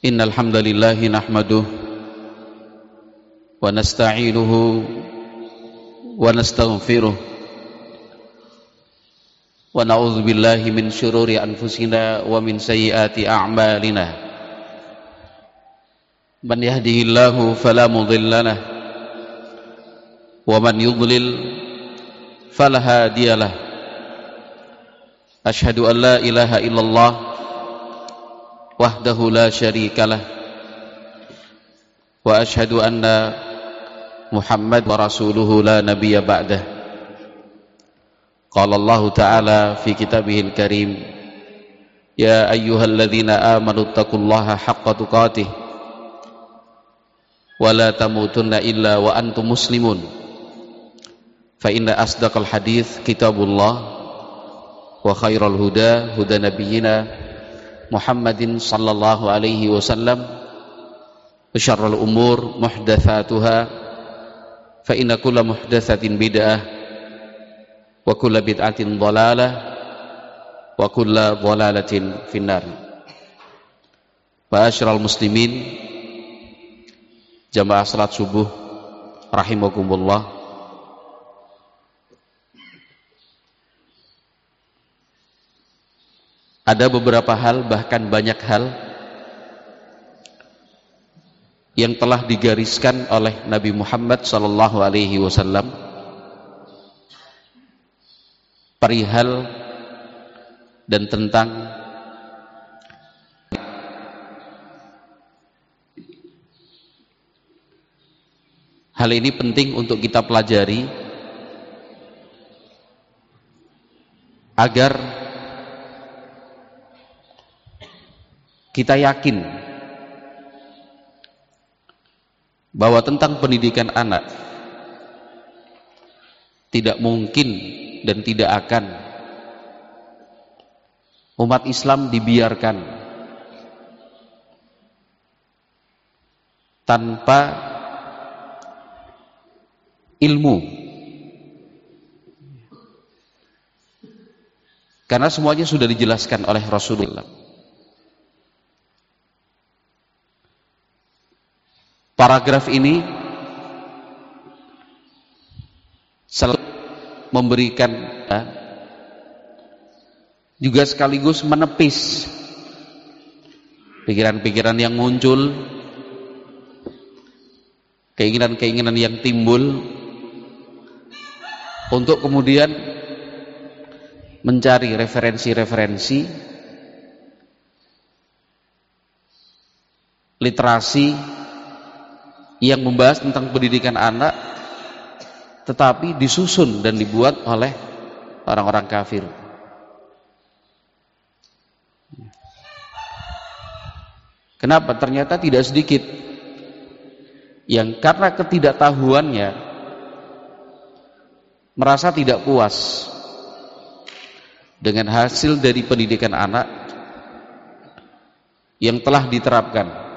Innal hamdalillah nahmaduhu wa nasta'inuhu wa nastaghfiruh wa na'udzu billahi min syururi anfusina wa min sayyiati a'malina. Man yahdihillahu fala mudilla lahu wa man yudlil fala hadiya lahu. Asyhadu an la ilaha illallah wahdahu la syarikalah wa asyhadu anna Muhammad wa rasuluhu la nabiyya ba'dah. Qala Allah ta'ala fi kitabihil karim, ya ayyuhalladzina amanu taqullaha haqqa tuqatih wa la tamutunna illa wa antum muslimun. Fa inna asdaqal hadits kitabullah wa khairal huda huda nabiyyina Muhammadin sallallahu alaihi wasallam wa syarrul umur muhdatsatuha fa inna kulla muhdatsatin bid'ah wa kulla bid'atin dhalalah wa kulla dhalalatin finnar. Ma'asyiral muslimin, jamaah salat subuh rahimakumullah. Ada beberapa hal, bahkan banyak hal yang telah digariskan oleh Nabi Muhammad sallallahu alaihi wasallam perihal dan tentang hal ini penting untuk kita pelajari agar kita yakin bahwa tentang pendidikan anak tidak mungkin dan tidak akan umat Islam dibiarkan tanpa ilmu, karena semuanya sudah dijelaskan oleh Rasulullah. Paragraf ini selalu memberikan juga sekaligus menepis pikiran-pikiran yang muncul, keinginan-keinginan yang timbul, untuk kemudian mencari referensi-referensi literasi yang membahas tentang pendidikan anak, tetapi disusun dan dibuat oleh orang-orang kafir. Kenapa? Ternyata tidak sedikit yang karena ketidaktahuannya merasa tidak puas dengan hasil dari pendidikan anak yang telah diterapkan.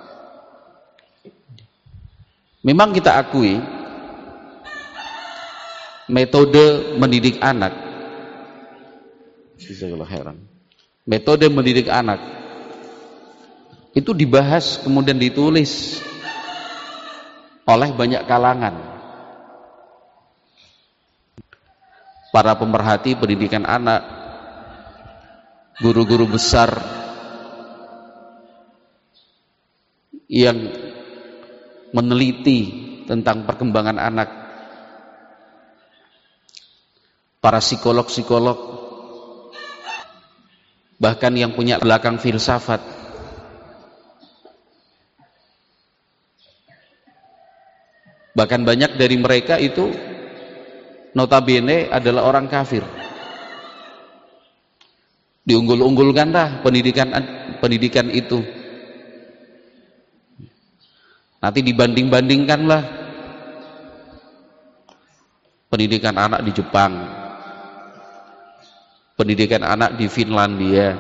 Memang kita akui metode mendidik anak, metode mendidik anak itu dibahas kemudian ditulis oleh banyak kalangan, para pemerhati pendidikan anak, guru-guru besar yang meneliti tentang perkembangan anak, para psikolog-psikolog, bahkan yang punya belakang filsafat. Bahkan banyak dari mereka itu notabene adalah orang kafir. Diunggul-unggulkanlah pendidikan itu. Nanti dibanding-bandingkanlah pendidikan anak di Jepang, pendidikan anak di Finlandia,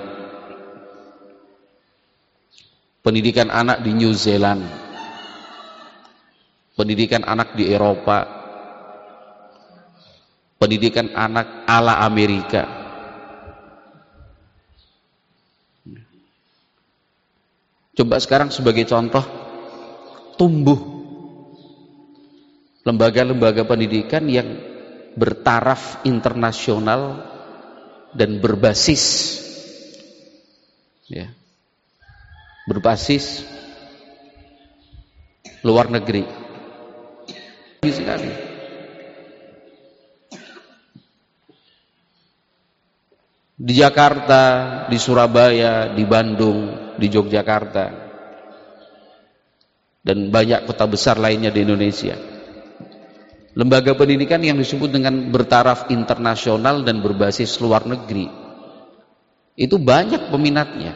pendidikan anak di New Zealand, pendidikan anak di Eropa, pendidikan anak ala Amerika. Coba sekarang sebagai contoh, tumbuh lembaga-lembaga pendidikan yang bertaraf internasional dan berbasis berbasis luar negeri. Sekali. Di Jakarta, di Surabaya, di Bandung, di Yogyakarta, dan banyak kota besar lainnya di Indonesia. Lembaga pendidikan yang disebut dengan bertaraf internasional dan berbasis luar negeri, itu banyak peminatnya.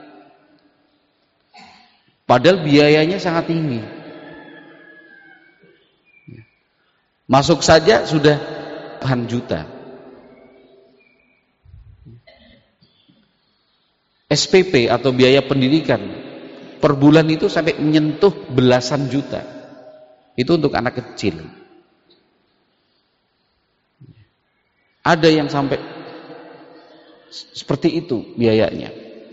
Padahal biayanya sangat tinggi. Masuk saja sudah puluhan juta. SPP atau biaya pendidikan per bulan itu sampai menyentuh belasan juta. Itu untuk anak kecil. Ada yang sampai seperti itu biayanya.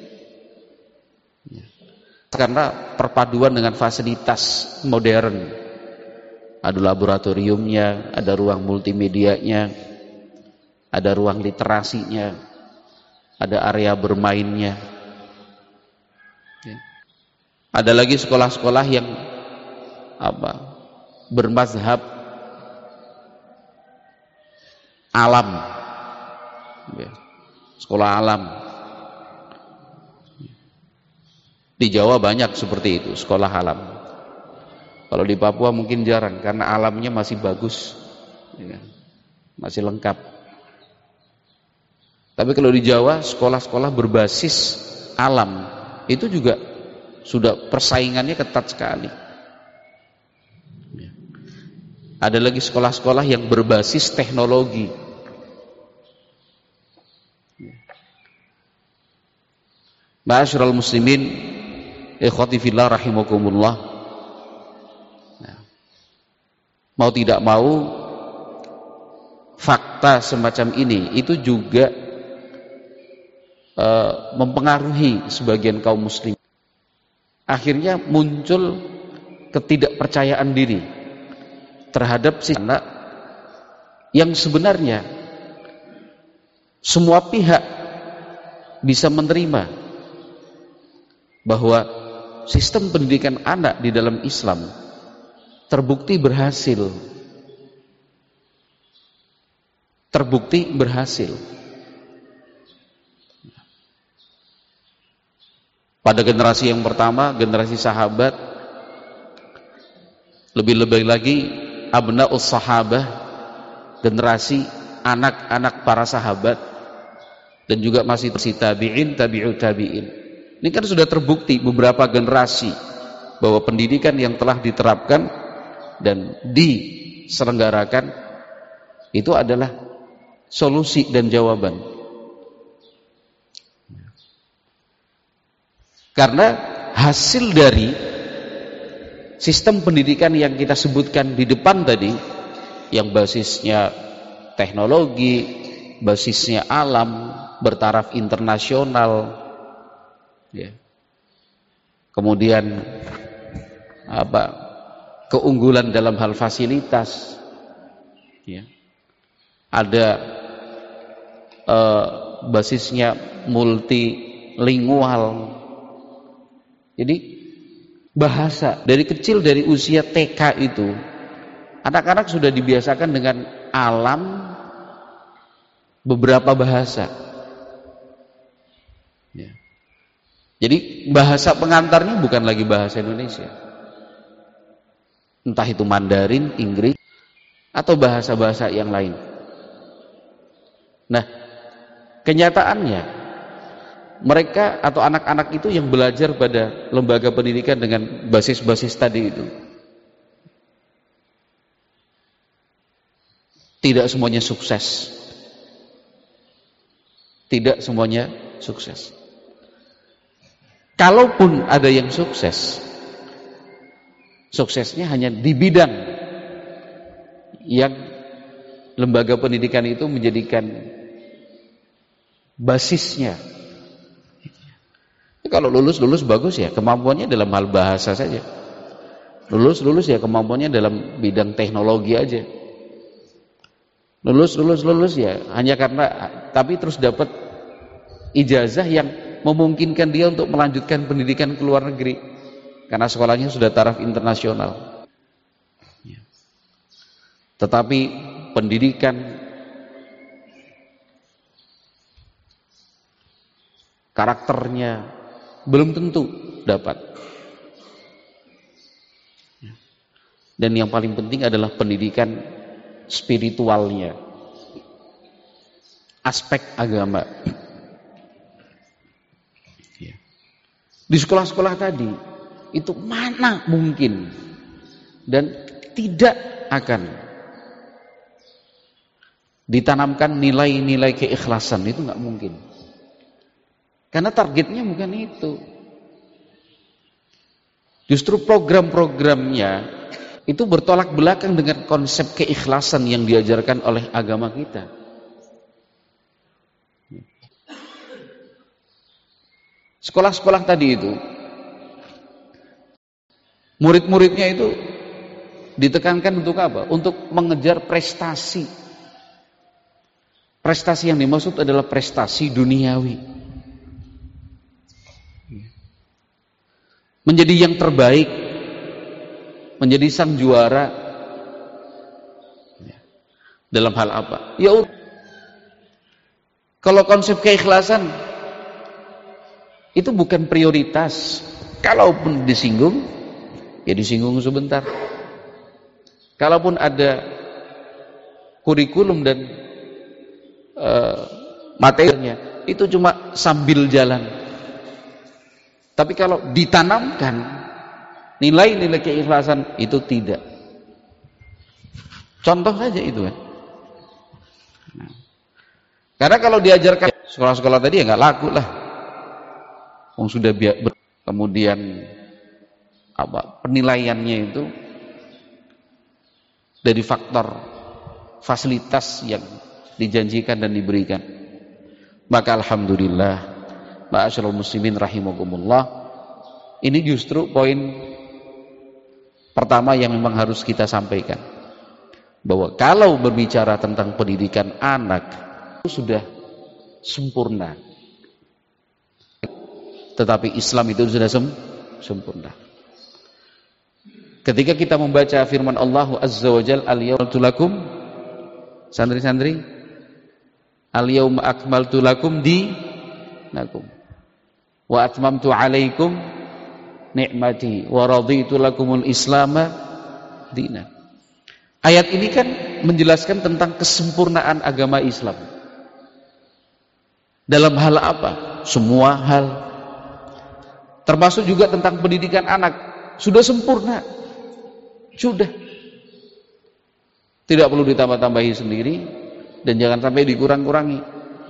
Karena perpaduan dengan fasilitas modern. Ada laboratoriumnya, ada ruang multimedianya, ada ruang literasinya, ada area bermainnya. Ada lagi sekolah-sekolah yang bermazhab alam, sekolah alam. Di Jawa banyak seperti itu, sekolah alam. Kalau di Papua mungkin jarang karena alamnya masih bagus, masih lengkap. Tapi kalau di Jawa, sekolah-sekolah berbasis alam itu juga sudah persaingannya ketat sekali. Ada lagi sekolah-sekolah yang berbasis teknologi. Ma'asyiral muslimin, ikhwati fillah rahimakumullah. Mau tidak mau, fakta semacam ini itu juga mempengaruhi sebagian kaum muslim. Akhirnya muncul ketidakpercayaan diri terhadap si anak yang sebenarnya semua pihak bisa menerima bahwa sistem pendidikan anak di dalam Islam terbukti berhasil. Terbukti berhasil. Pada generasi yang pertama, generasi sahabat, lebih-lebih lagi abnaus sahabah, generasi anak-anak para sahabat, dan juga masih tabi'in, tabi'ut tabi'in. Ini kan sudah terbukti beberapa generasi bahwa pendidikan yang telah diterapkan dan diselenggarakan itu adalah solusi dan jawaban. Karena hasil dari sistem pendidikan yang kita sebutkan di depan tadi, yang basisnya teknologi, basisnya alam, bertaraf internasional, kemudian keunggulan dalam hal fasilitas, ada basisnya multilingual. Jadi bahasa dari kecil, dari usia TK itu anak-anak sudah dibiasakan dengan alam beberapa bahasa. Jadi bahasa pengantarnya bukan lagi bahasa Indonesia, entah itu Mandarin, Inggris, atau bahasa-bahasa yang lain. Nah, kenyataannya mereka atau anak-anak itu yang belajar pada lembaga pendidikan dengan basis-basis tadi itu tidak semuanya sukses. Tidak semuanya sukses. Kalaupun ada yang sukses, suksesnya hanya di bidang yang lembaga pendidikan itu menjadikan basisnya. Kalau lulus bagus ya, kemampuannya dalam hal bahasa saja. Lulus ya kemampuannya dalam bidang teknologi aja. Lulus ya hanya karena tapi terus dapat ijazah yang memungkinkan dia untuk melanjutkan pendidikan ke luar negeri karena sekolahnya sudah taraf internasional. Tetapi pendidikan karakternya belum tentu dapat. Dan yang paling penting adalah pendidikan spiritualnya, aspek agama. Di sekolah-sekolah tadi itu mana mungkin dan tidak akan ditanamkan nilai-nilai keikhlasan, itu nggak mungkin. Karena targetnya bukan itu. Justru program-programnya itu bertolak belakang dengan konsep keikhlasan yang diajarkan oleh agama kita. Sekolah-sekolah tadi itu, murid-muridnya itu ditekankan untuk apa? Untuk mengejar prestasi. Prestasi yang dimaksud adalah prestasi duniawi. Menjadi yang terbaik, menjadi sang juara. Dalam hal apa? Ya, kalau konsep keikhlasan itu bukan prioritas. Kalaupun disinggung, ya disinggung sebentar. Kalaupun ada kurikulum dan materinya, itu cuma sambil jalan. Tapi kalau ditanamkan nilai-nilai keikhlasan, itu tidak. Contoh saja itu kan. Karena kalau diajarkan sekolah-sekolah tadi ya nggak laku lah. Sudah kemudian apa penilaiannya itu dari faktor fasilitas yang dijanjikan dan diberikan. Maka alhamdulillah, ma'asyiral muslimin rahimakumullah, ini justru poin pertama yang memang harus kita sampaikan, bahwa kalau berbicara tentang pendidikan anak itu sudah sempurna, tetapi Islam itu sudah sempurna. Ketika kita membaca firman Allah Azza wa Jalla, al-yawma lakum, santri-santri, al-yawma akmaltu lakum dinakum wa atmamtu alaikum ni'mati wa raditu lakumul islama dinan. Ayat ini kan menjelaskan tentang kesempurnaan agama Islam. Dalam hal apa? Semua hal. Termasuk juga tentang pendidikan anak. Sudah sempurna. Sudah. Tidak perlu ditambah-tambahi sendiri dan jangan sampai dikurang-kurangi.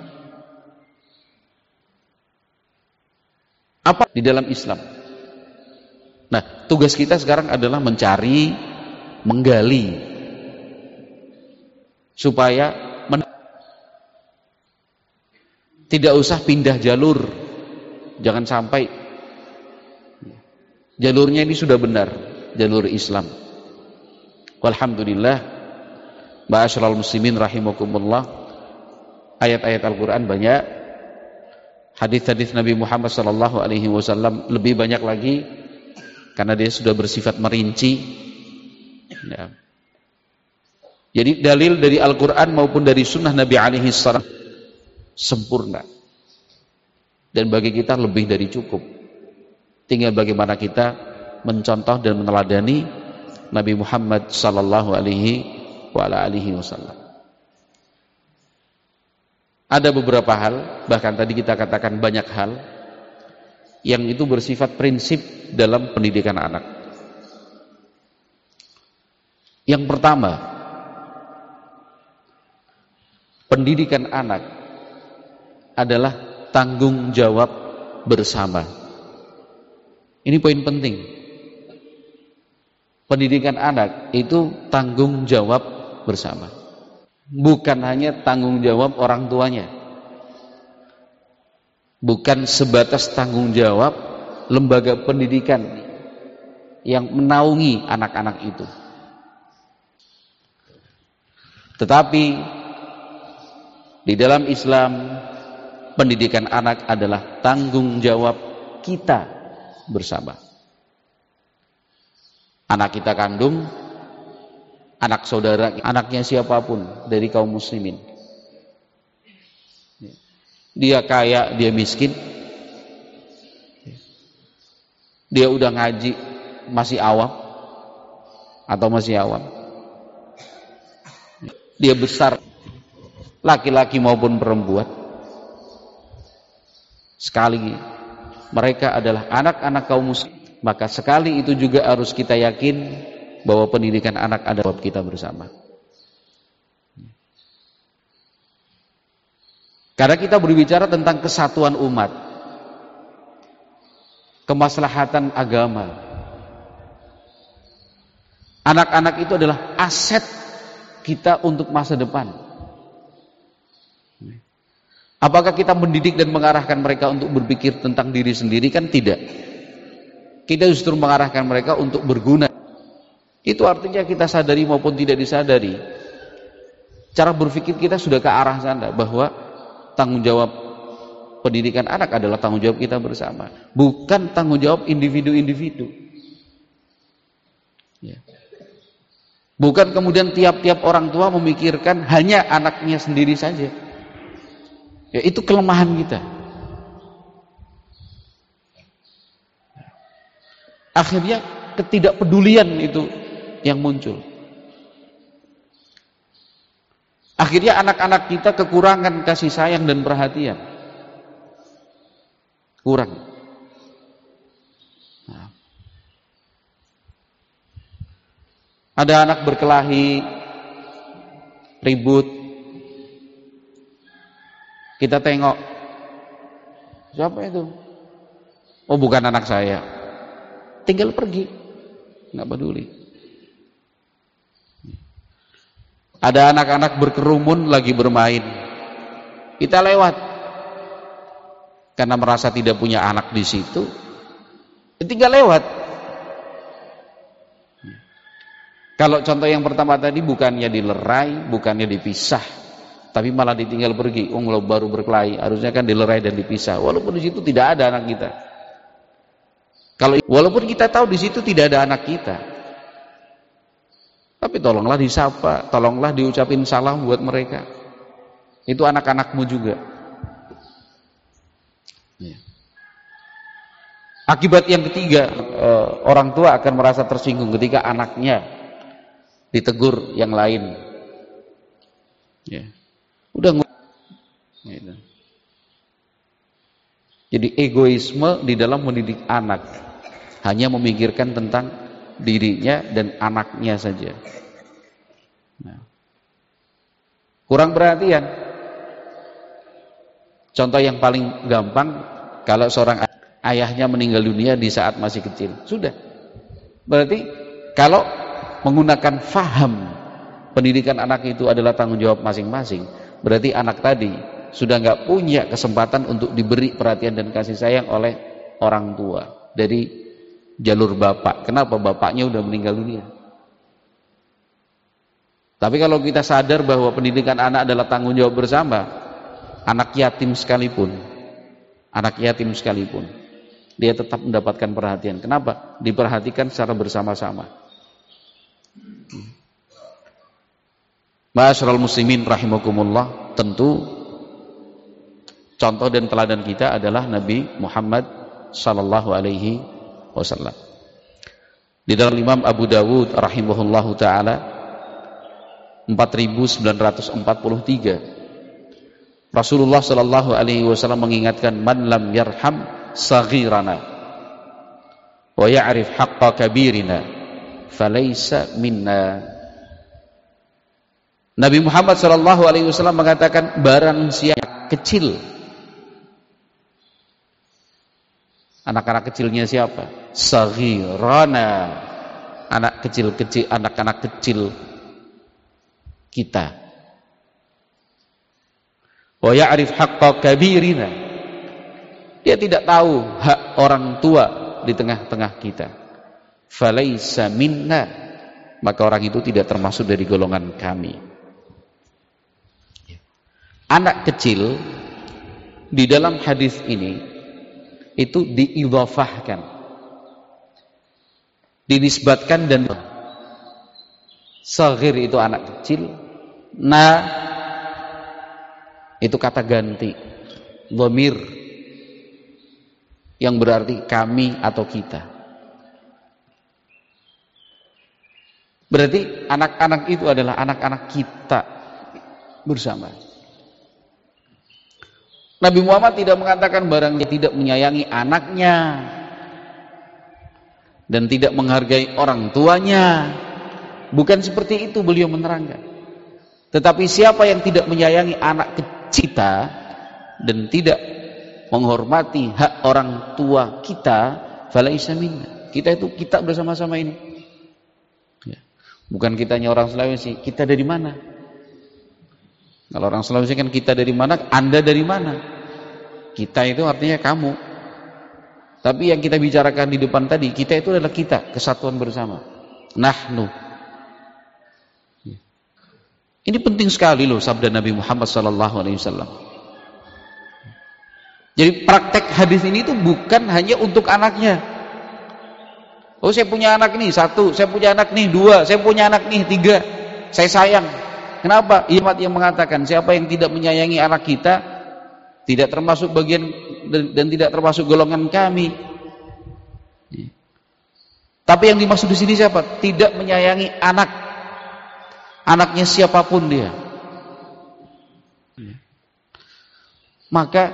Apa di dalam Islam? Nah, tugas kita sekarang adalah mencari, menggali, supaya tidak usah pindah jalur. Jangan sampai jalurnya ini sudah benar, jalur Islam. Walhamdulillah, ma'asyiral muslimin rahimakumullah, ayat-ayat Al-Quran banyak, hadis-hadis Nabi Muhammad SAW lebih banyak lagi, karena dia sudah bersifat merinci. Ya. Jadi dalil dari Al-Quran maupun dari sunnah Nabi SAW sempurna, dan bagi kita lebih dari cukup. Tinggal bagaimana kita mencontoh dan meneladani Nabi Muhammad SAW. Ada beberapa hal, bahkan tadi kita katakan banyak hal, yang itu bersifat prinsip dalam pendidikan anak. Yang pertama, pendidikan anak adalah tanggung jawab bersama. Ini poin penting. Pendidikan anak itu tanggung jawab bersama. Bukan hanya tanggung jawab orang tuanya. bukan sebatas tanggung jawab lembaga pendidikan yang menaungi anak-anak itu. Tetapi di dalam Islam, pendidikan anak adalah tanggung jawab kita bersama. Anak kita kandung, anak saudara, anaknya siapapun dari kaum muslimin. Dia kaya, dia miskin, dia udah ngaji, masih awam atau masih awam, dia besar, laki-laki maupun perempuan, sekali mereka adalah anak-anak kaum muslim, maka sekali itu juga harus kita yakin bahwa pendidikan anak adalah kita bersama. Karena kita berbicara tentang kesatuan umat, kemaslahatan agama. Anak-anak itu adalah aset kita untuk masa depan. Apakah kita mendidik dan mengarahkan mereka untuk berpikir tentang diri sendiri? Kan tidak. Kita justru mengarahkan mereka untuk berguna. Itu artinya kita sadari maupun tidak disadari, cara berpikir kita sudah ke arah sana, bahwa tanggung jawab pendidikan anak adalah tanggung jawab kita bersama, bukan tanggung jawab individu-individu. Ya. Bukan kemudian tiap-tiap orang tua memikirkan hanya anaknya sendiri saja. Ya, itu kelemahan kita. Akhirnya ketidakpedulian itu yang muncul. Akhirnya anak-anak kita kekurangan kasih sayang dan perhatian. Kurang. Nah. Ada anak berkelahi, ribut. Kita tengok. Siapa itu? Oh, bukan anak saya. Tinggal pergi. Nggak peduli. Ada anak-anak berkerumun lagi bermain, kita lewat karena merasa tidak punya anak di situ, tinggal lewat. Kalau contoh yang pertama tadi, bukannya dilerai, bukannya dipisah, tapi malah ditinggal pergi. Kalau baru berkelahi harusnya kan dilerai dan dipisah, walaupun di situ tidak ada anak kita. Walaupun kita tahu di situ tidak ada anak kita, tapi tolonglah disapa, tolonglah diucapin salam buat mereka. Itu anak-anakmu juga. Ya. Akibat yang ketiga, orang tua akan merasa tersinggung ketika anaknya ditegur yang lain. Ya. Udah gitu. Jadi egoisme di dalam mendidik anak, hanya memikirkan tentang dirinya dan anaknya saja. Nah. Kurang perhatian. Contoh yang paling gampang, kalau seorang ayahnya meninggal dunia di saat masih kecil, sudah. Berarti kalau menggunakan faham pendidikan anak itu adalah tanggung jawab masing-masing, berarti anak tadi sudah nggak punya kesempatan untuk diberi perhatian dan kasih sayang oleh orang tua dari jalur bapak. Kenapa? Bapaknya udah meninggal dunia. Tapi kalau kita sadar bahwa pendidikan anak adalah tanggung jawab bersama, anak yatim sekalipun, dia tetap mendapatkan perhatian. Kenapa? Diperhatikan secara bersama-sama. Ma'asyiral muslimin rahimakumullah, tentu contoh dan teladan kita adalah Nabi Muhammad sallallahu alaihi wasallam. Di dalam Imam Abu Dawud rahimahullahu taala 4943, Rasulullah sallallahu alaihi wasallam mengingatkan, man lam yarham saghirana wa ya'rif haqqa kabirina falaysa minna. Nabi Muhammad sallallahu alaihi wasallam mengatakan, barang siapa kecil, anak-anak kecilnya siapa? Saghirana, anak-anak kecil kita. Wa ya'rif haqqa kabirina, dia tidak tahu hak orang tua di tengah-tengah kita, falaisa minna, maka orang itu tidak termasuk dari golongan kami. Anak kecil di dalam hadis ini itu diidhafahkan, dinisbatkan, dan saghir itu anak kecil, na itu kata ganti, dhamir yang berarti kami atau kita. Berarti anak-anak itu adalah anak-anak kita bersama. Nabi Muhammad tidak mengatakan barang dia tidak menyayangi anaknya dan tidak menghargai orang tuanya. Bukan seperti itu beliau menerangkan. Tetapi siapa yang tidak menyayangi anak kita dan tidak menghormati hak orang tua kita, falaisa minna. Kita itu kita bersama-sama ini. Ya. Bukan kitanya orang Sulawesi, kita dari mana? Kalau orang Sulawesi kan kita dari mana, Anda dari mana? Kita itu artinya kamu. Tapi yang kita bicarakan di depan tadi, kita itu adalah kita, kesatuan bersama. Nahnu. Ini penting sekali loh sabda Nabi Muhammad SAW. Jadi praktek hadis ini itu bukan hanya untuk anaknya. Oh, saya punya anak nih 1, saya punya anak nih 2, saya punya anak nih 3, saya sayang. Kenapa? Imam yang mengatakan siapa yang tidak menyayangi anak kita tidak termasuk bagian dan tidak termasuk golongan kami. Tapi yang dimaksud di sini siapa? Tidak menyayangi anaknya siapapun dia. Maka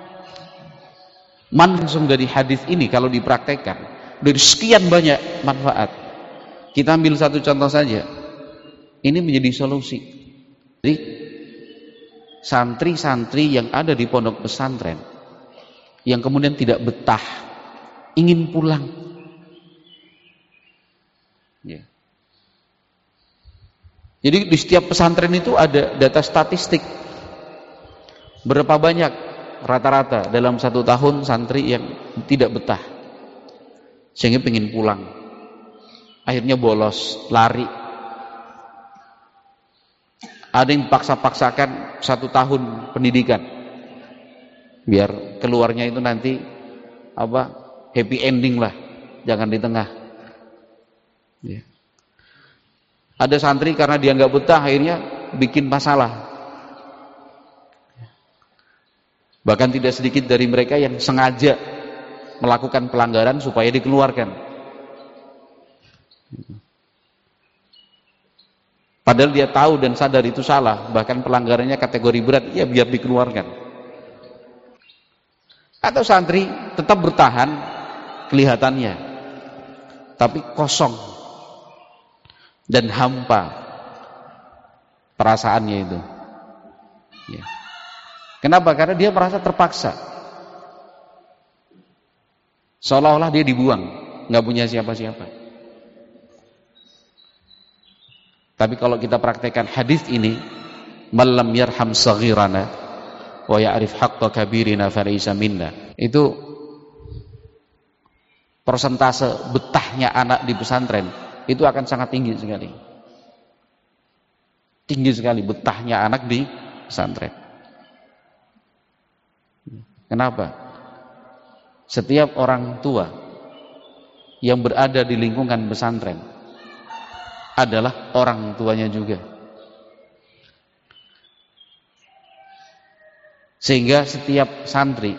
langsung dari hadis ini kalau dipraktekkan dari sekian banyak manfaat. Kita ambil satu contoh saja. Ini menjadi solusi. Jadi santri-santri yang ada di pondok pesantren yang kemudian tidak betah, ingin pulang. Ya. Jadi di setiap pesantren itu ada data statistik. Berapa banyak rata-rata dalam 1 tahun santri yang tidak betah. Sehingga ingin pulang. Akhirnya bolos, lari. Ada yang paksa-paksakan 1 tahun pendidikan biar keluarnya itu nanti happy ending lah, jangan di tengah. Ya. Ada santri karena dia nggak betah akhirnya bikin masalah. Bahkan tidak sedikit dari mereka yang sengaja melakukan pelanggaran supaya dikeluarkan. Padahal dia tahu dan sadar itu salah, bahkan pelanggarannya kategori berat, ya biar dikeluarkan. Atau santri tetap bertahan kelihatannya, tapi kosong dan hampa perasaannya itu. Ya. Kenapa? Karena dia merasa terpaksa, seolah-olah dia dibuang, nggak punya siapa-siapa. Tapi kalau kita praktekkan hadis ini, malam yarham saghirana wa ya'rif haqqa kabirina falaysa minna. Itu persentase betahnya anak di pesantren itu akan sangat tinggi sekali. Tinggi sekali betahnya anak di pesantren. Kenapa? Setiap orang tua yang berada di lingkungan pesantren adalah orang tuanya juga. Sehingga setiap santri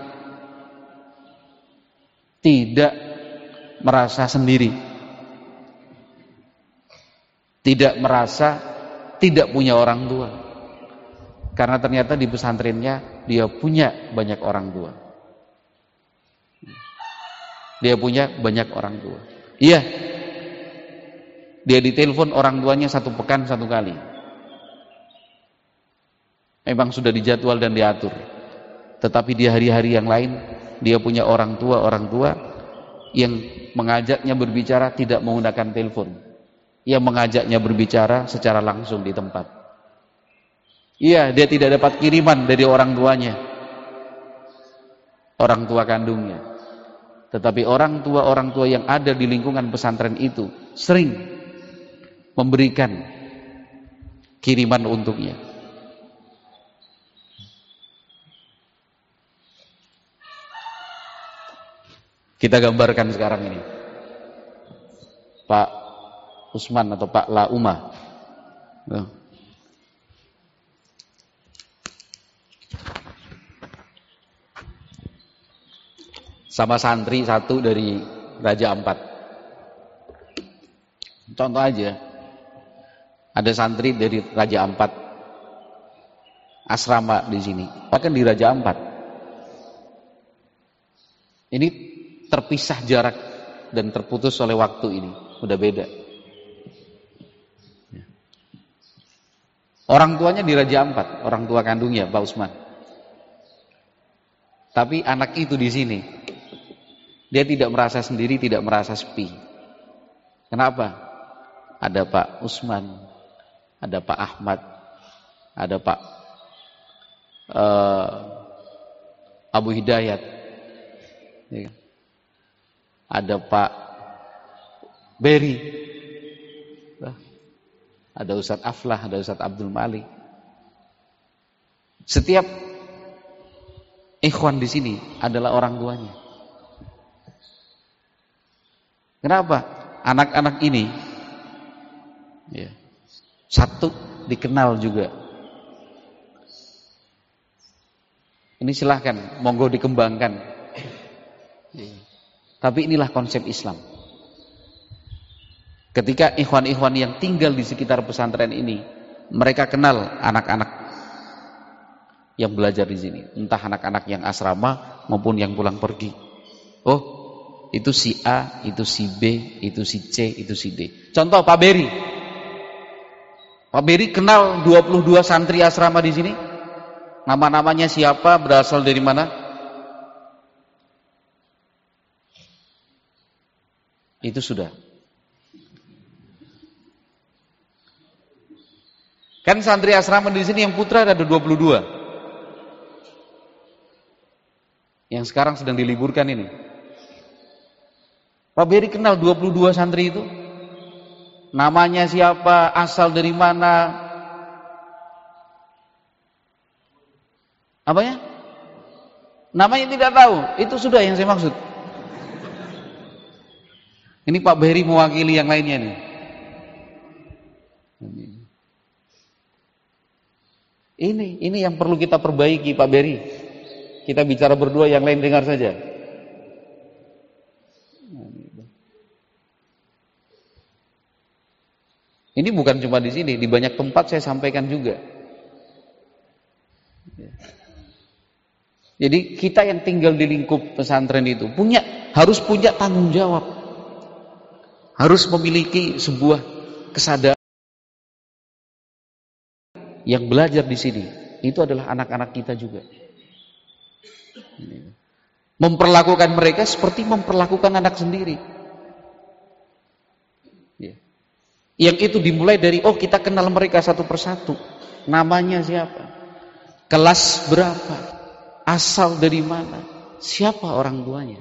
tidak merasa sendiri, tidak merasa tidak punya orang tua, karena ternyata di pesantrennya dia punya banyak orang tua. Dia punya banyak orang tua. Iya, dia ditelepon orang tuanya 1 pekan 1 kali. Memang sudah dijadwal dan diatur. Tetapi di hari-hari yang lain dia punya orang tua yang mengajaknya berbicara tidak menggunakan telepon. Yang mengajaknya berbicara secara langsung di tempat. Iya, dia tidak dapat kiriman dari orang tuanya. orang tua kandungnya. Tetapi orang tua yang ada di lingkungan pesantren itu sering memberikan kiriman untuknya. Kita gambarkan sekarang ini Pak Usman atau Pak Lauma. Sama santri satu dari Raja Ampat. Contoh aja, ada santri dari Raja Ampat asrama di sini, bahkan di Raja Ampat. Ini terpisah jarak dan terputus oleh waktu ini, udah beda. Orang tuanya di Raja Ampat, orang tua kandungnya Pak Usman. Tapi anak itu di sini, dia tidak merasa sendiri, tidak merasa sepi. Kenapa? Ada Pak Usman, ada Pak Ahmad, ada Pak Abu Hidayat, ada Pak Beri, ada Ustadz Aflah, ada Ustadz Abdul Malik. Setiap ikhwan di sini adalah orang tuanya. Kenapa? Anak-anak ini satu dikenal juga. Ini silahkan, monggo dikembangkan. Tapi inilah konsep Islam. Ketika ikhwan-ikhwan yang tinggal di sekitar pesantren ini, mereka kenal anak-anak yang belajar di sini, entah anak-anak yang asrama maupun yang pulang pergi. Oh, itu si A, itu si B, itu si C, itu si D. Contoh Pak Beri. Pak Beri kenal 22 santri asrama di sini. Nama-namanya siapa, berasal dari mana? Itu sudah. Kan santri asrama di sini yang putra ada 22. Yang sekarang sedang diliburkan ini. Pak Beri kenal 22 santri itu. Namanya siapa, asal dari mana. Apa ya? Namanya tidak tahu. Itu sudah yang saya maksud. Ini Pak Beri mewakili yang lainnya nih. Ini yang perlu kita perbaiki Pak Beri. Kita bicara berdua, yang lain dengar saja. Ini bukan cuma di sini, di banyak tempat saya sampaikan juga. Jadi kita yang tinggal di lingkup pesantren itu harus punya tanggung jawab. Harus memiliki sebuah kesadaran. Yang belajar di sini itu adalah anak-anak kita juga. Memperlakukan mereka seperti memperlakukan anak sendiri. Yang itu dimulai dari, kita kenal mereka satu persatu. Namanya siapa? Kelas berapa? Asal dari mana? Siapa orang tuanya?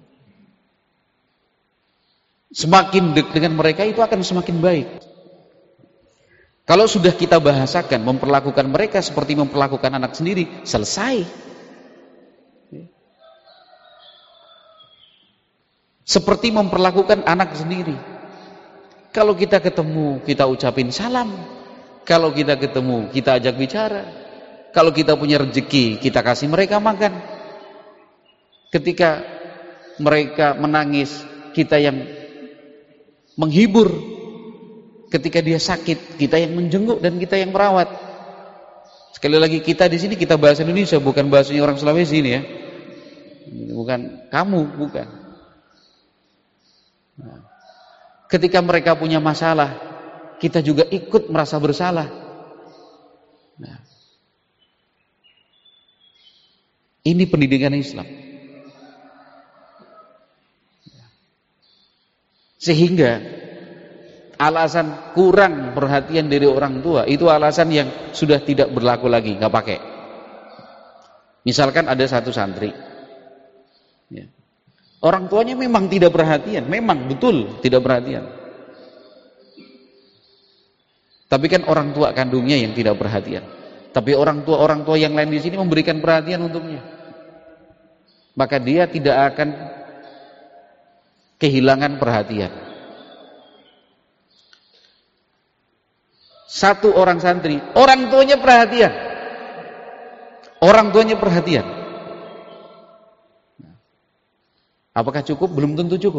Semakin dekat dengan mereka itu akan semakin baik. Kalau sudah kita bahasakan, memperlakukan mereka seperti memperlakukan anak sendiri, selesai. Seperti memperlakukan anak sendiri. Kalau kita ketemu, kita ucapin salam. Kalau kita ketemu, kita ajak bicara. Kalau kita punya rezeki, kita kasih mereka makan. Ketika mereka menangis, kita yang menghibur. Ketika dia sakit, kita yang menjenguk dan kita yang merawat. Sekali lagi, kita di sini kita bahasa Indonesia, bukan bahasanya orang Sulawesi ini ya. Bukan kamu, bukan. Ketika mereka punya masalah, kita juga ikut merasa bersalah. Ini pendidikan Islam. Sehingga alasan kurang perhatian dari orang tua itu alasan yang sudah tidak berlaku lagi, nggak pakai. Misalkan ada satu santri Ya. Orang tuanya memang tidak perhatian, memang betul tidak perhatian. Tapi kan orang tua kandungnya yang tidak perhatian. Tapi orang tua yang lain di sini memberikan perhatian untuknya. Maka dia tidak akan kehilangan perhatian. Satu orang santri, orang tuanya perhatian. Orang tuanya perhatian. Apakah cukup? Belum tentu cukup.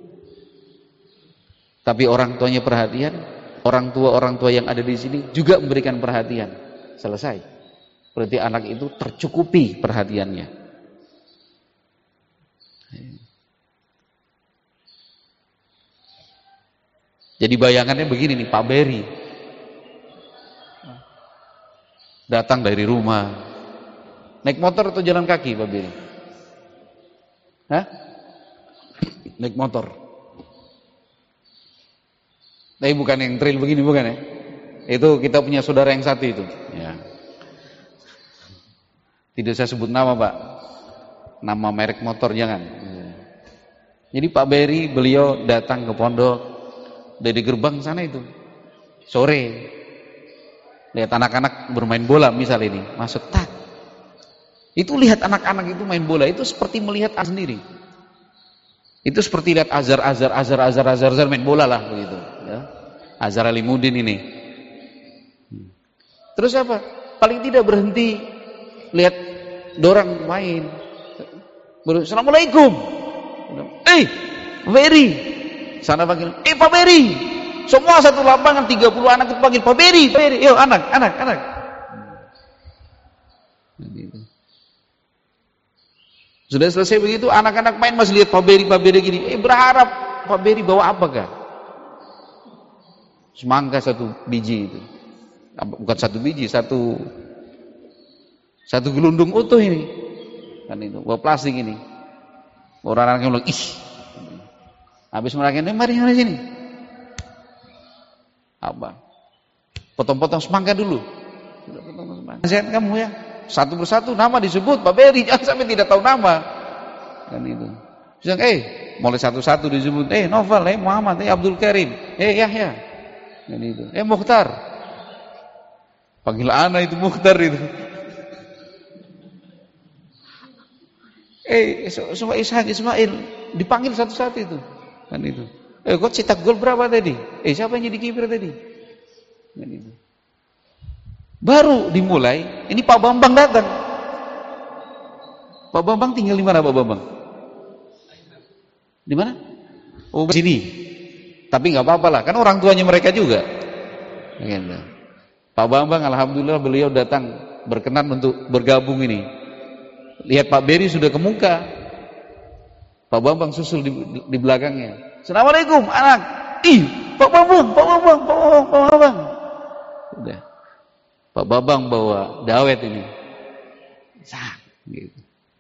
Tapi orang tuanya perhatian, orang tua yang ada di sini juga memberikan perhatian. Selesai. Berarti anak itu tercukupi perhatiannya. Jadi bayangannya begini nih, Pak Beri datang dari rumah, naik motor atau jalan kaki Pak Beri? Hah? Naik motor. Tapi bukan yang trail begini, bukan ya? Itu kita punya saudara yang satu itu. Ya. Tidak saya sebut nama Pak, nama merek motor jangan. Jadi Pak Beri beliau datang ke pondok dari gerbang sana itu sore. Lihat anak-anak bermain bola misal ini, masuk tak. Itu lihat anak-anak itu main bola itu seperti melihat sendiri. Itu seperti lihat Azhar main bola lah begitu, ya. Azhar Alimuddin ini. Terus apa? Paling tidak berhenti lihat dorang main. Assalamualaikum. Pak Beri. Sana panggil, Pak Beri. Semua satu lapangan 30 anak itu panggil Pak Beri, yuk anak. Sudah selesai begitu, anak-anak main masih lihat Pak Beri gini. Berharap Pak Beri bawa apakah? Semangka satu biji itu. Bukan satu biji, satu gelundung utuh ini. Kan itu, bawa plastik ini. Orang-orangnya bilang, ih. Habis mereka, mari sini. Apa? Potong-potong semangka dulu. Sudah potong semangka. Nasihat kamu ya. Satu persatu nama disebut Pak Beri, jangan sampai tidak tahu nama. Kan itu. Bilang, mulai satu-satu disebut, Novel, Muhammad, Abdul Karim, Yahya. Kan itu. Mukhtar. Panggil anak itu Mukhtar itu. Semua Ishak Ismail dipanggil satu-satu itu. Kan itu. Kau cetak gol berapa tadi? Siapa yang jadi kiper tadi? Kan itu. Baru dimulai, ini Pak Bambang datang. Pak Bambang tinggal di mana Pak Bambang? Di mana? Oh, di sini. Tapi nggak apa-apa lah, kan orang tuanya mereka juga. Gitu. Pak Bambang, alhamdulillah beliau datang berkenan untuk bergabung ini. Lihat Pak Beri sudah ke muka. Pak Bambang susul di belakangnya. Assalamualaikum anak. Pak Bambang. Udah. Pak Bambang bawa dawet ini. Gitu.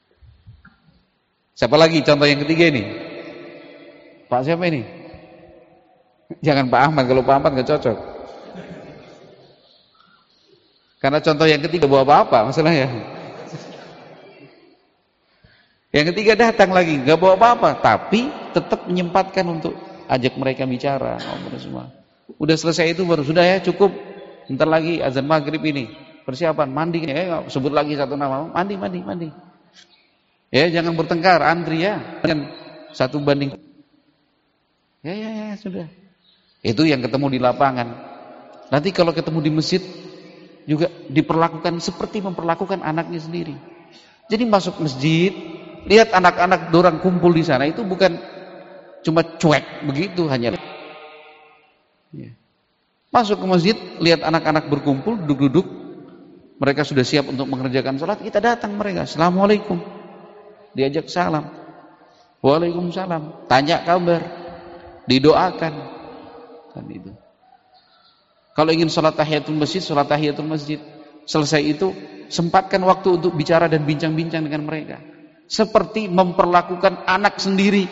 Siapa lagi contoh yang ketiga ini? Pak siapa ini? Jangan Pak Ahmad, kalau Pak Ahmad nggak cocok. Karena contoh yang ketiga bawa apa-apa masalahnya. Yang ketiga datang lagi, nggak bawa apa-apa, tapi tetap menyempatkan untuk ajak mereka bicara, ngobrol semua. Udah selesai itu baru sudah ya cukup. Bentar lagi azan maghrib ini, persiapan mandi. Sebut lagi satu nama, mandi. Ya jangan bertengkar, antri ya, jangan satu banding. Ya sudah. Itu yang ketemu di lapangan. Nanti kalau ketemu di masjid juga diperlakukan seperti memperlakukan anaknya sendiri. Jadi masuk masjid, lihat anak-anak dorang kumpul di sana itu bukan cuma cuek begitu hanya. Ya. Masuk ke masjid, lihat anak-anak berkumpul, duduk-duduk, mereka sudah siap untuk mengerjakan sholat, kita datang mereka, Assalamualaikum, diajak salam, Waalaikumsalam, tanya kabar, didoakan, kan itu. Kalau ingin sholat tahiyatul masjid, selesai itu, sempatkan waktu untuk bicara dan bincang-bincang dengan mereka. Seperti memperlakukan anak sendiri.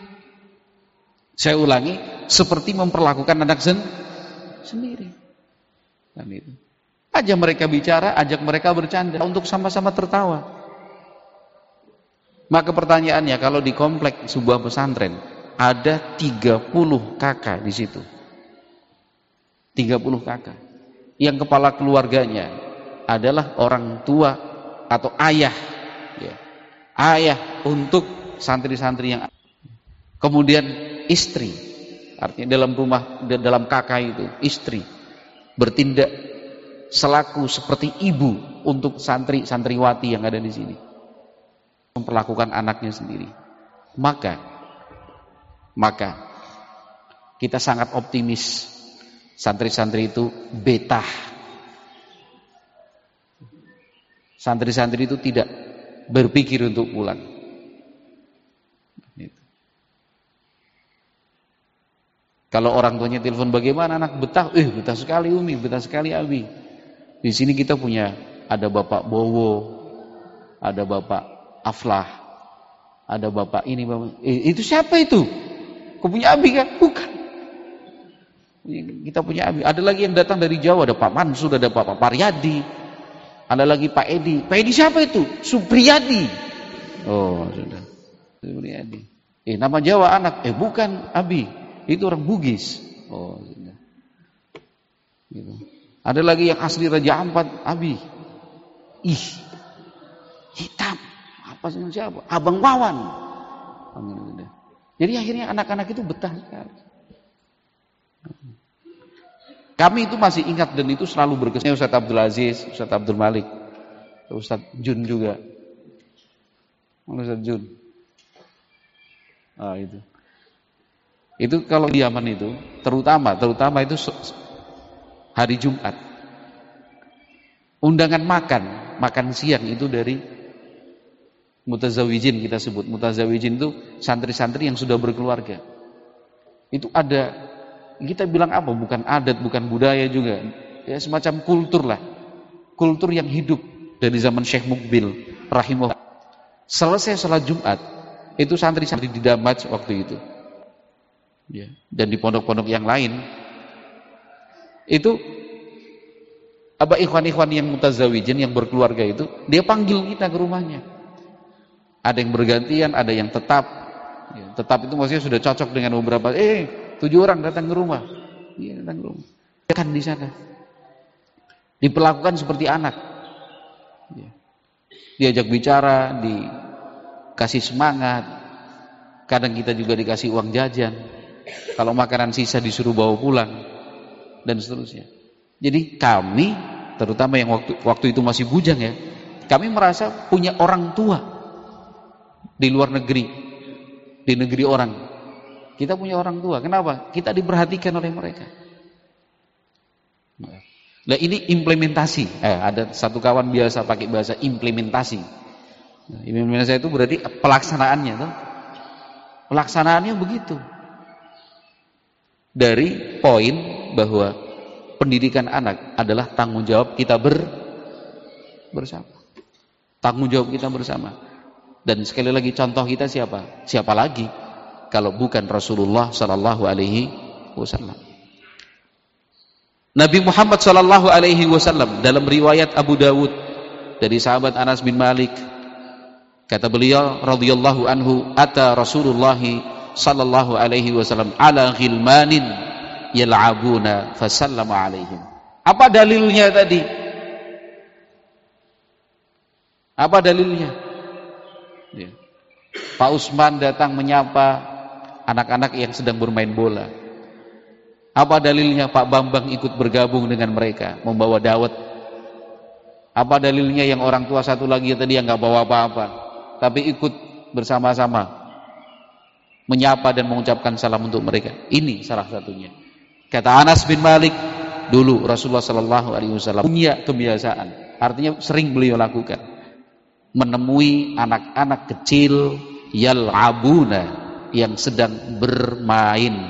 Saya ulangi, seperti memperlakukan anak sendiri. Kan itu. Ajak mereka bicara, ajak mereka bercanda untuk sama-sama tertawa. Maka pertanyaannya, kalau di komplek sebuah pesantren ada 30 kakak di situ. 30 kakak. Yang kepala keluarganya adalah orang tua atau ayah, ya. Ayah untuk santri-santri yang, kemudian istri, artinya dalam rumah, dalam kakak itu istri bertindak selaku seperti ibu untuk santri-santriwati yang ada di sini, memperlakukan anaknya sendiri. Maka kita sangat optimis santri-santri itu betah. Santri-santri itu tidak berpikir untuk pulang. Kalau orang tuanya telepon, bagaimana anak, betah? Betah sekali Umi, betah sekali Abi. Di sini kita punya, ada Bapak Bowo, ada Bapak Aflah, ada Bapak ini, Bapak. Itu siapa itu? Kau punya Abi kan? Bukan. Kita punya Abi. Ada lagi yang datang dari Jawa, ada Pak Mansur, ada Pak Paryadi, ada lagi Pak Edi. Pak Edi siapa itu? Supriyadi. Oh, sudah. Supriyadi. Nama Jawa anak. Bukan Abi. Itu orang Bugis. Oh, sudah. Gitu. Ada lagi yang asli Raja Ampat, Abi. Hitam. Apa sih siapa? Abang Wawan. Jadi akhirnya anak-anak itu betah sekali. Kami itu masih ingat dan itu selalu berkesan. Ustaz Abdul Aziz, Ustaz Abdul Malik, Ustaz Jun juga. Ustaz Jun. Itu. Itu kalau di Yaman itu, terutama itu hari Jumat. Undangan makan siang itu dari mutazawijin, kita sebut. Mutazawijin itu santri-santri yang sudah berkeluarga. Itu ada, kita bilang apa? Bukan adat, bukan budaya juga. Ya semacam kultur lah. Kultur yang hidup dari zaman Syekh Mukbil rahimahullah. Selesai salat Jumat, itu santri-santri di Damaj waktu itu. Ya, dan di pondok-pondok yang lain itu ikhwan-ikhwan yang mutazawijin yang berkeluarga itu, dia panggil kita ke rumahnya. Ada yang bergantian, ada yang tetap. Ya, tetap itu maksudnya sudah cocok dengan beberapa. 7 orang datang ke rumah. Iya, datang ke rumah. Kan di sana diperlakukan seperti anak. Ya. Diajak bicara, dikasih semangat. Kadang kita juga dikasih uang jajan. Kalau makanan sisa disuruh bawa pulang dan seterusnya. Jadi kami, terutama yang waktu itu masih bujang ya, kami merasa punya orang tua di luar negeri, di negeri orang. Kita punya orang tua. Kenapa? Kita diperhatikan oleh mereka. Nah ini implementasi. Ada satu kawan biasa pakai bahasa implementasi. Nah, implementasi itu berarti pelaksanaannya, tuh. Pelaksanaannya begitu. Dari poin bahwa pendidikan anak adalah tanggung jawab kita bersama. Tanggung jawab kita bersama. Dan sekali lagi contoh kita siapa? Siapa lagi kalau bukan Rasulullah sallallahu alaihi wasallam. Nabi Muhammad sallallahu alaihi wasallam dalam riwayat Abu Dawud dari sahabat Anas bin Malik, kata beliau radhiyallahu anhu, ata Rasulullah sallallahu alaihi wasallam ala ghilmanin yal'abuna fasallama alaihim. Apa dalilnya tadi? Apa dalilnya? Ya. Pak Usman datang menyapa anak-anak yang sedang bermain bola. Apa dalilnya Pak Bambang ikut bergabung dengan mereka membawa dawet? Apa dalilnya yang orang tua satu lagi tadi yang nggak bawa apa-apa tapi ikut bersama-sama menyapa dan mengucapkan salam untuk mereka? Ini salah satunya. Kata Anas bin Malik, dulu Rasulullah sallallahu alaihi wasallam punya kebiasaan, artinya sering beliau lakukan, menemui anak-anak kecil yal'abuna, yang sedang bermain,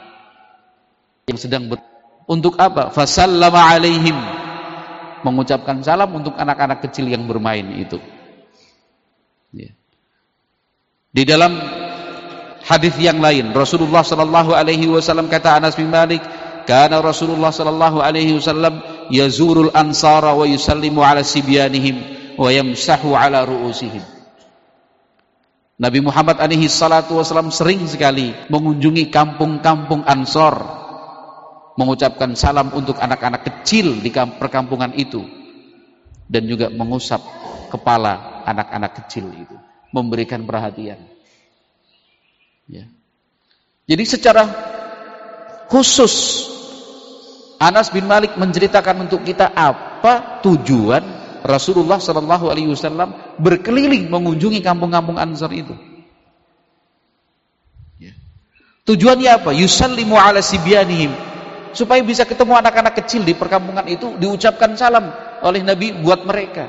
untuk apa? Fasallama alaihim, mengucapkan salam untuk anak-anak kecil yang bermain itu. Ya. Di dalam hadis yang lain, Rasulullah sallallahu alaihi wasallam, kata Anas bin Malik, kana Rasulullah sallallahu alaihi wasallam yazurul ansara wa yusallimu ala sibyanihim wa yamsahu ala ru'usihim. Nabi Muhammad alaihi salatu wasallam sering sekali mengunjungi kampung-kampung Ansor, mengucapkan salam untuk anak-anak kecil di perkampungan itu, dan juga mengusap kepala anak-anak kecil itu, memberikan perhatian. Ya. Jadi secara khusus Anas bin Malik menceritakan untuk kita apa tujuan Rasulullah Shallallahu Alaihi Wasallam berkeliling mengunjungi kampung-kampung Ansar itu. Ya. Tujuannya apa? Yusallimu ala sibyanihim, supaya bisa ketemu anak-anak kecil di perkampungan itu, diucapkan salam oleh Nabi buat mereka.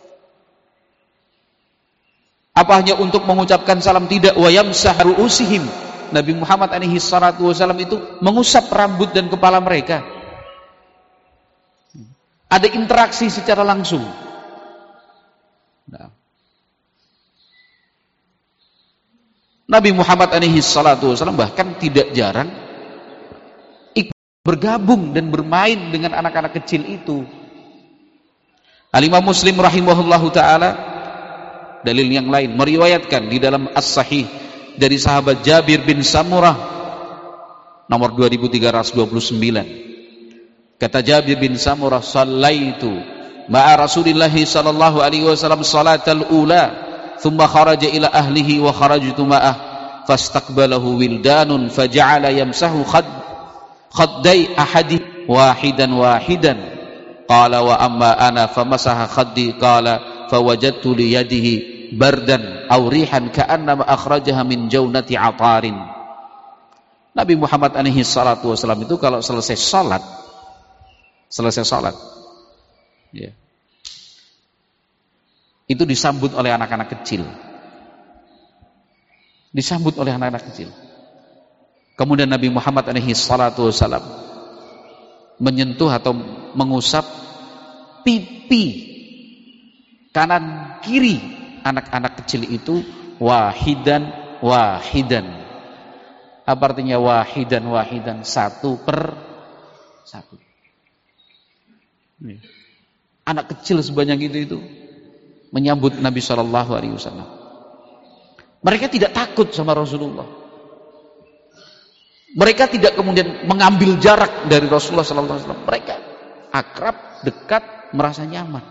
Apa hanya untuk mengucapkan salam? Tidak. Wa yamsah ru'usihim. Nabi Muhammad alaihi salatu wasallam itu mengusap rambut dan kepala mereka. Ada interaksi secara langsung. Nah. Nabi Muhammad alaihi salatu wasallam bahkan tidak jarang bergabung dan bermain dengan anak-anak kecil itu. Al-Imam Muslim rahimahullahu ta'ala, dalil yang lain, meriwayatkan di dalam As-Sahih dari sahabat Jabir bin Samurah nomor 2329. Kata Jabir bin Samurah, "Shallaitu ma'a Rasulillah sallallahu alaihi wasallam salatal ula, thumma kharaja ila ahlihi wa kharajtu ma'ah, fastaqbalahu wildanun faja'ala yamsahu khaddai ahadi wahidan wahidan. Qala wa amma ana famasaha khaddi, qala fawajadtu li yadihi bardan aw rihan ka'annama akhrajaha min jawnati atarin." Nabi Muhammad alaihi salatu wasallam itu kalau selesai salat ya, itu disambut oleh anak-anak kecil, kemudian Nabi Muhammad alaihi salatu wasallam menyentuh atau mengusap pipi kanan kiri anak-anak kecil itu wahidan. Apa artinya wahidan? Satu per satu. Anak kecil sebanyak itu menyambut Nabi Shallallahu Alaihi Wasallam. Mereka tidak takut sama Rasulullah. Mereka tidak kemudian mengambil jarak dari Rasulullah Shallallahu Alaihi Wasallam. Mereka akrab, dekat, merasa nyaman.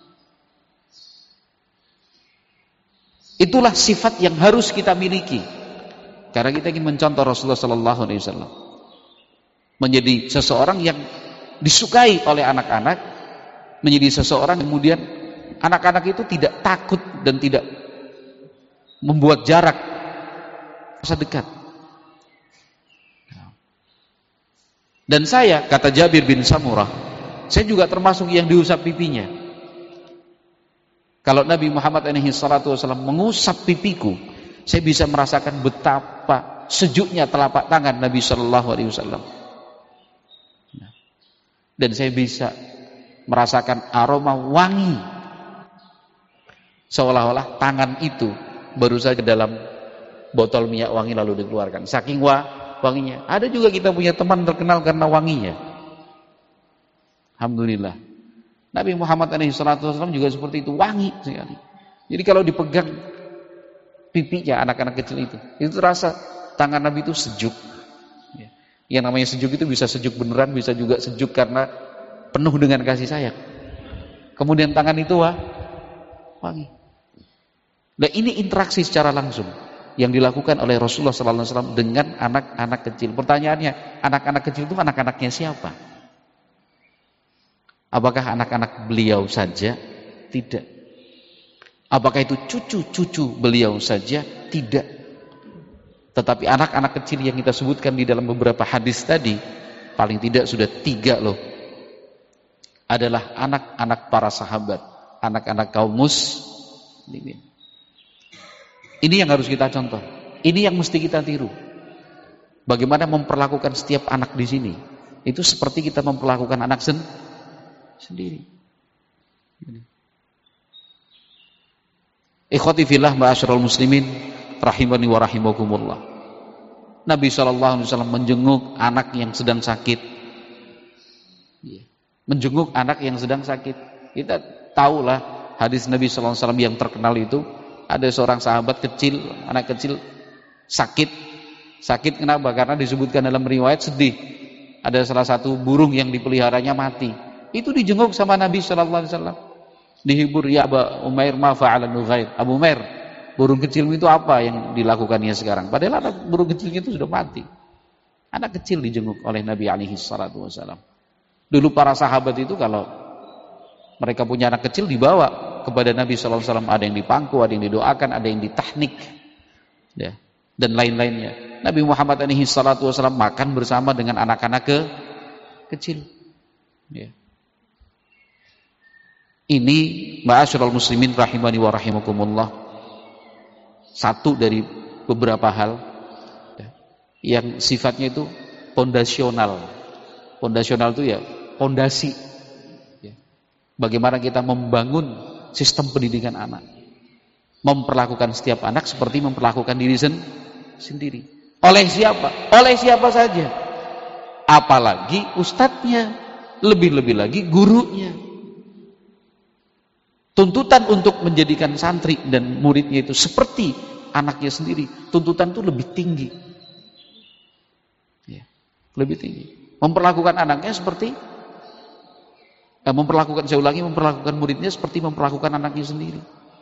Itulah sifat yang harus kita miliki, karena kita ingin mencontoh Rasulullah Shallallahu Alaihi Wasallam menjadi seseorang yang disukai oleh anak-anak, menjadi seseorang yang kemudian anak-anak itu tidak takut dan tidak membuat jarak, rasa dekat. Dan saya, kata Jabir bin Samurah, saya juga termasuk yang diusap pipinya. Kalau Nabi Muhammad SAW mengusap pipiku, saya bisa merasakan betapa sejuknya telapak tangan Nabi SAW. Dan saya bisa merasakan aroma wangi, seolah-olah tangan itu baru saja dalam botol minyak wangi lalu dikeluarkan, saking wanginya. Ada juga kita punya teman terkenal karena wanginya. Alhamdulillah. Nabi Muhammad SAW juga seperti itu, wangi sekali. Jadi kalau dipegang pipinya anak-anak kecil itu terasa tangan Nabi itu sejuk. Yang namanya sejuk itu bisa sejuk beneran, bisa juga sejuk karena penuh dengan kasih sayang. Kemudian tangan itu wangi. Nah, ini interaksi secara langsung yang dilakukan oleh Rasulullah SAW dengan anak-anak kecil. Pertanyaannya, anak-anak kecil itu anak-anaknya siapa? Apakah anak-anak beliau saja? Tidak. Apakah itu cucu-cucu beliau saja? Tidak. Tetapi anak-anak kecil yang kita sebutkan di dalam beberapa hadis tadi, paling tidak sudah 3 loh, adalah anak-anak para sahabat, anak-anak kaum muslimin. Ini yang harus kita contoh. Ini yang mesti kita tiru. Bagaimana memperlakukan setiap anak di sini. Itu seperti kita memperlakukan anak sendiri. Ikhwati fillah ma'asyiral muslimin rahimani wa rahimakumullah. Nabi SAW menjenguk anak yang sedang sakit. Menjenguk anak yang sedang sakit. Kita tahulah hadis Nabi SAW yang terkenal itu, Ada seorang sahabat kecil, anak kecil sakit. Sakit kenapa? Karena disebutkan dalam riwayat sedih. Ada salah satu burung yang dipeliharanya mati. Itu dijenguk sama Nabi sallallahu alaihi wasallam. Dihibur, ya Abu Umair ma fa'ala Nughair. Abu Umair, burung kecil itu apa yang dilakukannya sekarang? Padahal anak burung kecilnya itu sudah mati. Anak kecil dijenguk oleh Nabi alaihi salatu wasallam. Dulu para sahabat itu kalau mereka punya anak kecil dibawa kepada Nabi sallallahu alaihi wasallam, ada yang dipangku, ada yang didoakan, ada yang ditahnik, ya, dan lain-lainnya. Nabi Muhammad alaihi salatu wasallam makan bersama dengan anak-anak kecil. Ya. Ini ma'asyiral muslimin rahimani wa rahimakumullah, satu dari beberapa hal yang sifatnya itu fondasional. Fondasional itu ya fondasi. Ya. Bagaimana kita membangun sistem pendidikan anak. Memperlakukan setiap anak seperti memperlakukan diri sendiri. Oleh siapa? Oleh siapa saja. Apalagi ustadznya, lebih-lebih lagi gurunya. Tuntutan untuk menjadikan santri dan muridnya itu seperti anaknya sendiri, tuntutan itu lebih tinggi. Ya, lebih tinggi. Memperlakukan anaknya seperti memperlakukan muridnya seperti memperlakukan anaknya sendiri.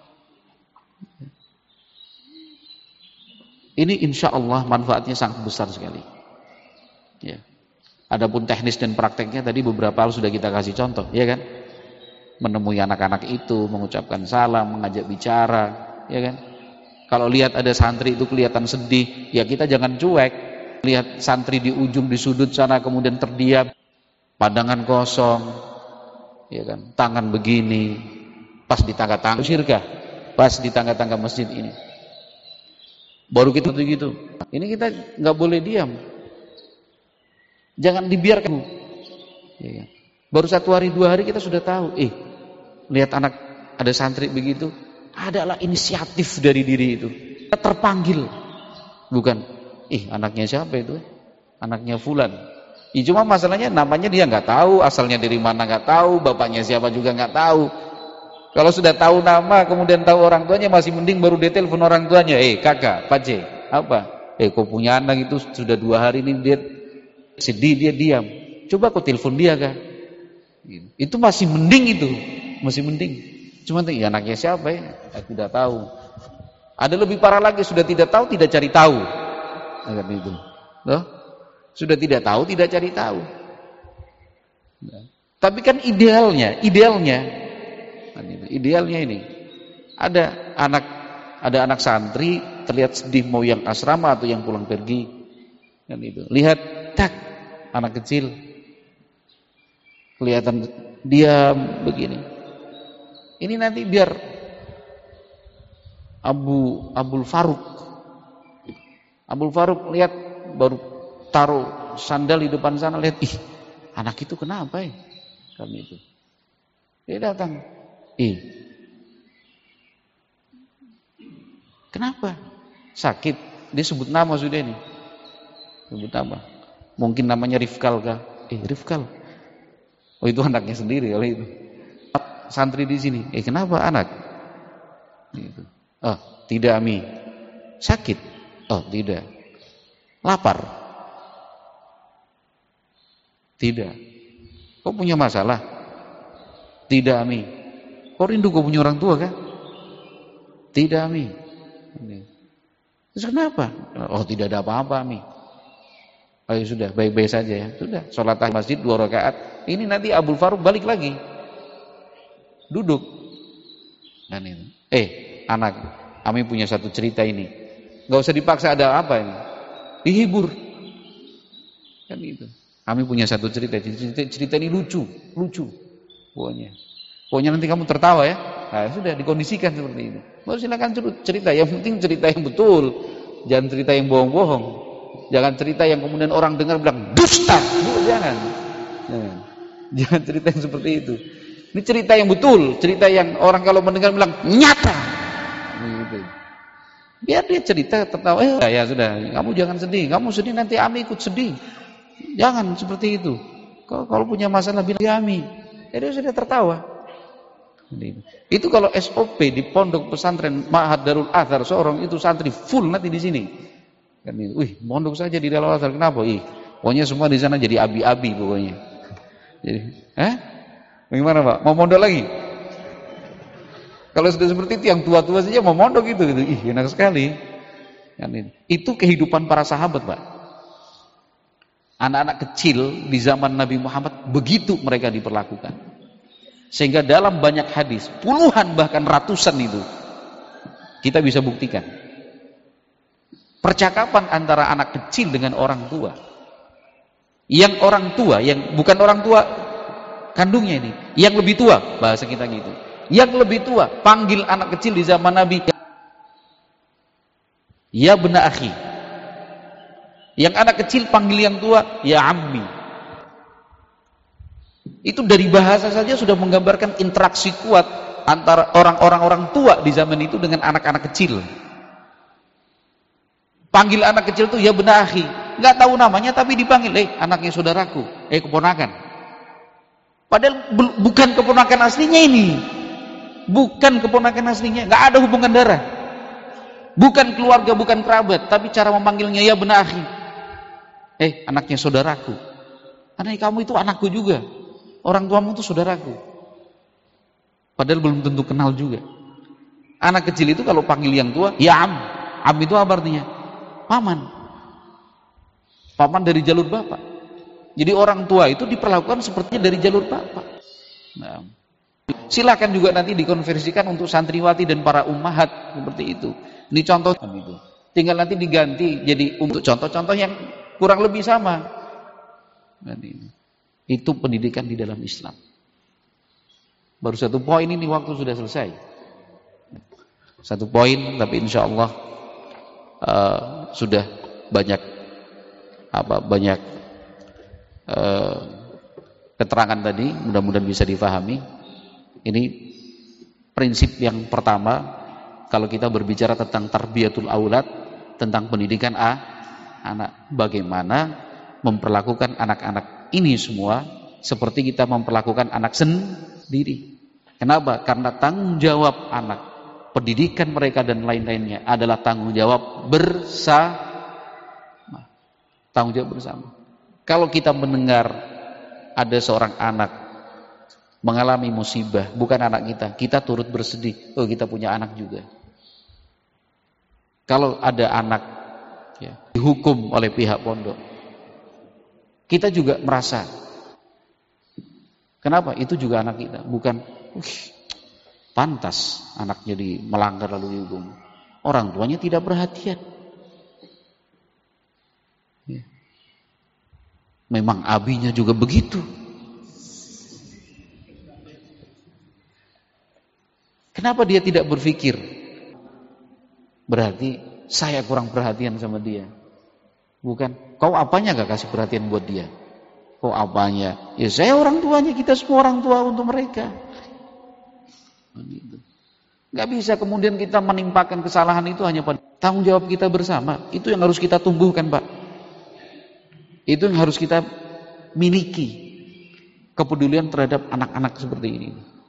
Ini insya Allah manfaatnya sangat besar sekali. Ya. Adapun teknis dan prakteknya tadi beberapa hal sudah kita kasih contoh, ya kan? Menemui anak-anak itu, mengucapkan salam, mengajak bicara, ya kan? Kalau lihat ada santri itu kelihatan sedih, ya kita jangan cuek. Lihat santri di ujung di sudut sana kemudian terdiam, pandangan kosong, ya kan? Tangan begini, pas di tangga-tangga syirkah, pas di tangga-tangga masjid ini. Baru kita begitu. Ini kita nggak boleh diam. Jangan dibiarkan. Ya, ya. Baru 1 hari 2 hari kita sudah tahu. Lihat anak ada santri begitu, adalah inisiatif dari diri itu. Kita terpanggil. Bukan, anaknya siapa itu? Anaknya fulan. Cuma masalahnya namanya dia nggak tahu, asalnya dari mana nggak tahu, bapaknya siapa juga nggak tahu. Kalau sudah tahu nama, kemudian tahu orang tuanya, masih mending baru ditelepon orang tuanya. Kakak, Pak J, apa? Kau punya anak itu sudah 2 hari ini dia sedih, dia diam. Coba kau telepon dia, Kak. Itu masih mending itu, masih mending. Cuma anaknya siapa ya? Tidak tahu. Ada lebih parah lagi, sudah tidak tahu, tidak cari tahu. Agak itu. Loh? Sudah tidak tahu, tidak cari tahu. Tapi kan idealnya ini ada anak santri terlihat sedih, mau yang asrama atau yang pulang pergi, kan itu. Lihat anak kecil kelihatan diam begini. Ini nanti biar Abdul Faruk lihat, baru taruh sandal di depan sana, lihat, anak itu kenapa ya? Kan itu. Dia datang. Kenapa? Sakit. Dia sebut nama sudah ini. Sebut nama. Mungkin namanya Rifkal kah? Rifkal. Oh, itu anaknya sendiri oleh itu. Santri di sini. Kenapa anak? Gitu. Oh, tidak, Mi. Sakit? Oh, tidak. Lapar? Tidak. Kau punya masalah? Tidak, Mi. Kau rindu kau punya orang tua kah? Tidak, Mi. Terus kenapa? Oh, tidak ada apa-apa, Mi. Oh, ya sudah, baik-baik saja ya. Sudah, sholat tahiyat masjid 2 rakaat. Ini nanti Abdul Faruk balik lagi. Duduk. Dan itu. Anak, Ami punya satu cerita ini. Enggak usah dipaksa, ada apa ini? Dihibur. Kan itu. Ami punya satu cerita. Cerita ini lucu. Pokoknya nanti kamu tertawa ya. Nah, sudah dikondisikan seperti itu. Baru silakan cerita. Yang penting cerita yang betul. Jangan cerita yang bohong-bohong. Jangan cerita yang kemudian orang dengar bilang dusta. Jangan. Jangan cerita yang seperti itu. Ini cerita yang betul. Cerita yang orang kalau mendengar bilang nyata. Gitu. Biar dia cerita tertawa. Ya sudah. Kamu jangan sedih. Kamu sedih nanti Ami ikut sedih. Jangan seperti itu. Kalau punya masalah bilang Ami. Jadi sudah tertawa. Itu kalau SOP di pondok pesantren Ma'had Darul Athar, seorang itu santri full nanti di sini. Kan itu. Wih, pondok saja di Darul Athar, kenapa? Pokoknya semua di sana jadi abi-abi pokoknya. Jadi, bagaimana Pak? Mau mondok lagi? Kalau sudah seperti itu, yang tua-tua saja mau mondok gitu. Enak sekali. Kan itu kehidupan para sahabat, Pak. Anak-anak kecil di zaman Nabi Muhammad begitu mereka diperlakukan. Sehingga dalam banyak hadis, puluhan bahkan ratusan itu, kita bisa buktikan percakapan antara anak kecil dengan orang tua. Yang orang tua, yang bukan orang tua kandungnya ini, yang lebih tua, bahasa kita gitu. Yang lebih tua panggil anak kecil di zaman Nabi, ya bena akhi. Yang anak kecil panggil yang tua, ya ammi. Itu dari bahasa saja sudah menggambarkan interaksi kuat antara orang tua di zaman itu dengan anak-anak kecil. Panggil anak kecil itu ya bena akhi. Enggak tahu namanya tapi dipanggil, anaknya saudaraku, keponakan. Padahal bukan keponakan aslinya ini. Bukan keponakan aslinya, enggak ada hubungan darah. Bukan keluarga, bukan kerabat, tapi cara memanggilnya ya bena akhi. Anaknya saudaraku. Anak kamu itu anakku juga. Orang tuamu itu saudaraku. Padahal belum tentu kenal juga. Anak kecil itu kalau panggil yang tua, ya am. Am itu apa artinya? Paman. Paman dari jalur bapak. Jadi orang tua itu diperlakukan sepertinya dari jalur bapak. Nah, silakan juga nanti dikonversikan untuk santriwati dan para ummahat seperti itu. Ini contoh itu. Tinggal nanti diganti jadi untuk contoh-contoh yang kurang lebih sama. Itu pendidikan di dalam Islam. Baru satu poin ini waktu sudah selesai. Satu poin, tapi insya Allah sudah banyak keterangan tadi, mudah-mudahan bisa difahami. Ini prinsip yang pertama kalau kita berbicara tentang tarbiyatul aulad, tentang pendidikan anak, bagaimana memperlakukan anak-anak ini semua seperti kita memperlakukan anak sendiri. Kenapa? Karena tanggung jawab anak, pendidikan mereka dan lain-lainnya adalah tanggung jawab bersama. Tanggung jawab bersama. Kalau kita mendengar ada seorang anak mengalami musibah, bukan anak kita turut bersedih. Kita punya anak juga. Kalau ada anak dihukum oleh pihak pondok, kita juga merasa, kenapa? Itu juga anak kita, bukan pantas anaknya melanggar lalu dihukum. Orang tuanya tidak perhatian. Memang abinya juga begitu. Kenapa dia tidak berpikir? Berarti saya kurang perhatian sama dia. Bukan, kau apanya gak kasih perhatian buat dia? Kau apanya? Ya saya orang tuanya, kita semua orang tua untuk mereka. Gak bisa kemudian kita menimpakan kesalahan itu hanya pada tanggung jawab kita bersama. Itu yang harus kita tumbuhkan, Pak. Itu yang harus kita miliki, kepedulian terhadap anak-anak seperti ini.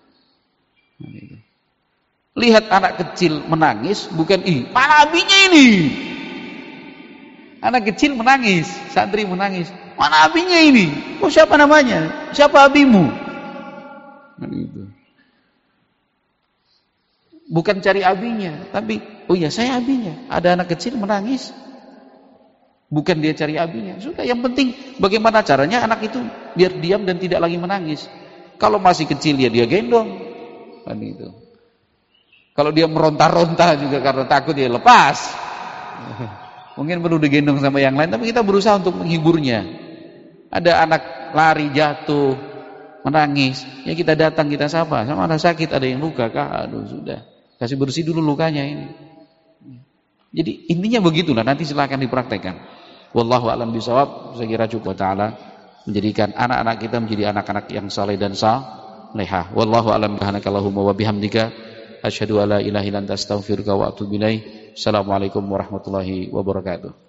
Lihat anak kecil menangis, bukan mana abinya ini? Anak kecil menangis, santri menangis, mana abinya ini? Siapa namanya? Siapa abimu? Bukan cari abinya, tapi saya abinya. Ada anak kecil menangis, bukan dia cari abinya. Sudah, yang penting bagaimana caranya anak itu biar diam dan tidak lagi menangis. Kalau masih kecil ya dia gendong. Kan itu. Kalau dia meronta-ronta juga karena takut ya lepas. Mungkin perlu digendong sama yang lain, tapi kita berusaha untuk menghiburnya. Ada anak lari jatuh, menangis, ya kita datang, kita sapa. Sama ada sakit, ada yang luka kah? Aduh sudah, kasih bersih dulu lukanya ini. Jadi intinya begitulah, nanti silakan dipraktekkan. Wallahu a'lam bishawab. Saya kira cukup ta'ala menjadikan anak-anak kita menjadi anak-anak yang saleh dan salehah. Wallahu a'lam. Subhanakallahumma wa bihamdika asyhadu alla ilaha illa anta astaghfiruka wa atubu ilaik. Assalamualaikum warahmatullahi wabarakatuh.